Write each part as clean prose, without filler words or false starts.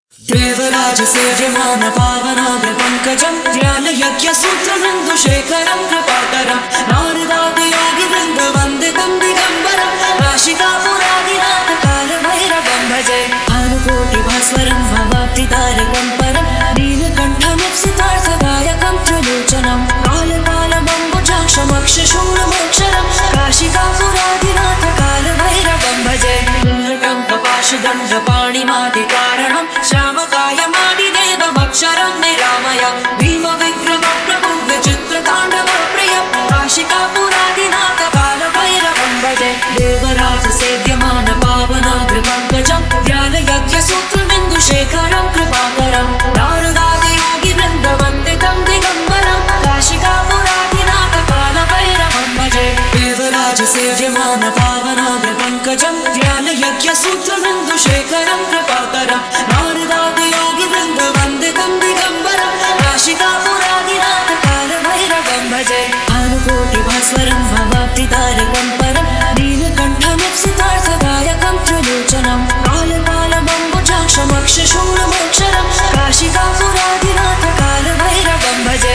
देवराज सेव्यमान पावनाग्र पंकजं ज्ञानयज्ञसूत्रबिन्दुशेखरं कृपाकरं नारदादियोगिवृन्द वन्दितं दिगम्बरं काशिकापुरादिनाथ कालभैरवं भजे भानुकोटिभास्वरं भवाब्धितारकं परं नीलकण्ठमीप्सितार्थदायकं त्रिलोचनं कालकालमम्बुजाक्षमक्षशूलमोक्षरं काशिकापुरादिनाथ कालभैरवं भजे पाशुदण्डपाणिमादिकारणं श्यामकायमादिदेवमक्षरं निरामय भीमविक्रमप्रभु विचित्रताण्डवप्रियं काशिकापुरादिनाथ कालभैरवं भजे देवराजसेव्यमान पावनाग्रपङ्कजं ज्ञानयज्ञसूत्रबिन्दुशेखरं कृपाकरं नारदादियोगिवृन्दवन्दितं दिगम्बरं काशिकापुरादिनाथ कालभैरवं भजे देवराजसेव्यमान पावनाग्रपङ्कजं ज्ञानयज्ञसूत्रबिन्दुशेखरं कृपाकरं नारदादियोगिवृन्दवन्दितं दिगम्बरं काशिकापुरादिनाथ कालभैरवं भजे भानुकोटिभास्वरं भवाब्धितारकं परं नीलकण्ठमीप्सितार्थदायकं त्रिलोचनं कालकालमम्बुजाक्षमक्षशूलमोक्षरं काशिकापुरादिनाथ कालभैरवं भजे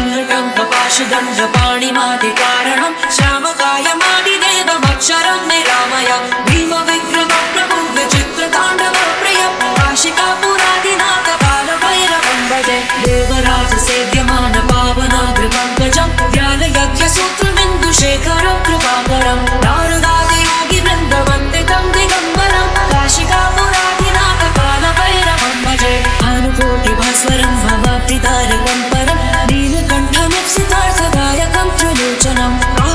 पाशुदण्डपाणिमादिकारणं श्यामकायमादिदेवमक्षरं निरामय भीमविक्रमप्रभु विचित्रताण्डवप्रियं काशिकापुरादिनाथ कालभैरवं भजे देवराजसेव्यमान पावनाग्रपङ्कजं ज्ञानयज्ञसूत्रबिन्दुशेखरं कृपाकरं नारदादियोगिवृन्दवन्दितं दिगम्बरं काशिकापुरादिनाथ कालभैरवं भजे भानुकोटिभास्वरं भवाब्धितारकं परं नीलकण्ठमीप्सितार्थदायकं त्रिलोचनं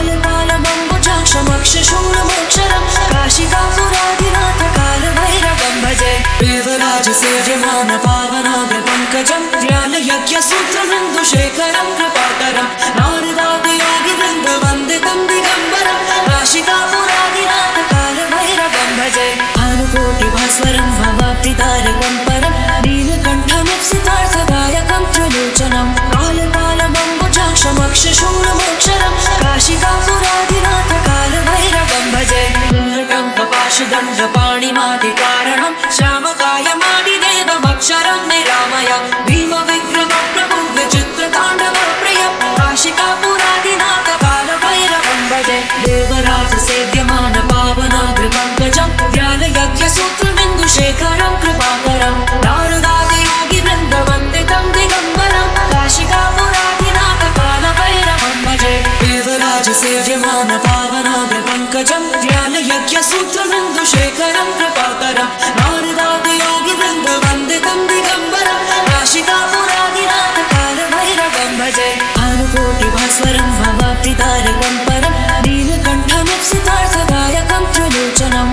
कालकालमम्बुजाक्षमक्षशूलमोक्षरं काशिकापुरादिनाथ कालभैरवं भजे देवराजसेव्यमान पावनाग्रपङ्कजं ज्ञानयज्ञसूत्रबिन्दुशेखरं कृपाकरं नारदादियोगिवृन्दवन्दितं दिगम्बरं काशिकापुरादिनाथ कालभैरवं भजे भानुकोटिभास्वरं भवाब्धितारकं परं नीलकण्ठमीप्सितार्थदायकं त्रिलोचनं कालकालमम्बुजाक्षमक्षशूलमोक्षरं काशिकापुरादिनाथ कालभैरवं भजे पाशुदण्डपाणिमादिकारणं श्यामकायमादिदेवमक्षरं निरामय भीमविक्रमप्रभु विचित्रताण्डवप्रियं काशिकापुरादिनाथ कालभैरवं भजे देवराजसेव्यमान पावनाग्रपङ्कजं ज्ञानयज्ञसूत्रबिन्दुशेखरं कृपाकरं नारदादियोगिवृन्दवन्दितं दिगम्बरं काशिकापुरादिनाथ कालभैरवं भजे देवराजसेव्यमान पावनाग्रपङ्कजं ज्ञानयज्ञसूत्रबिन्दुशेखरं कृपाकरं नारदादियोगिवृन्दवन्दितं दिगम्बरं काशिकापुरादिनाथ कालभैरवं भजे भानुकोटिभास्वरं भवाब्धितारकं परं नीलकण्ठमीप्सितार्थदायकं त्रिलोचनं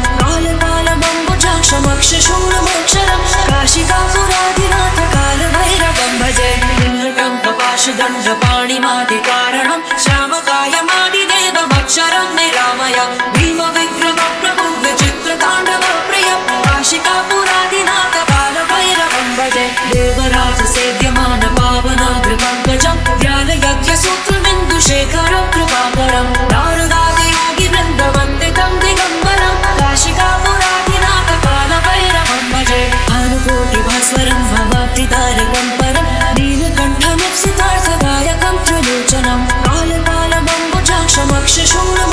कालकालमम्बुजाक्षमक्षशूलमोक्षरं काशिकापुरादिनाथ कालभैरवं भजे पाशुदण्डपाणिमादिकारणं श्यामकायमादिदेवमक्षरं निरामय भीमविक्रमप्रभु विचित्रताण्डवप्रियं काशिकापुरादिनाथ कालभैरवं भजे देवराजसेव्यमान पावनाग्रपङ्कजं ज्ञानयज्ञसूत्रबिन्दुशेखरं कृपाकरं नारदादियोगिवृन्दवन्दितं दिगम्बरं काशिकापुरादिनाथ कालभैरवं भजे भानुकोटिभास्वरं भवाब्धितारकं परं नीलकण्ठमीप्सितार्थदायकं त्रिलोचनं कालकालमम्बुजाक्षमक्षशूलमोक्षरं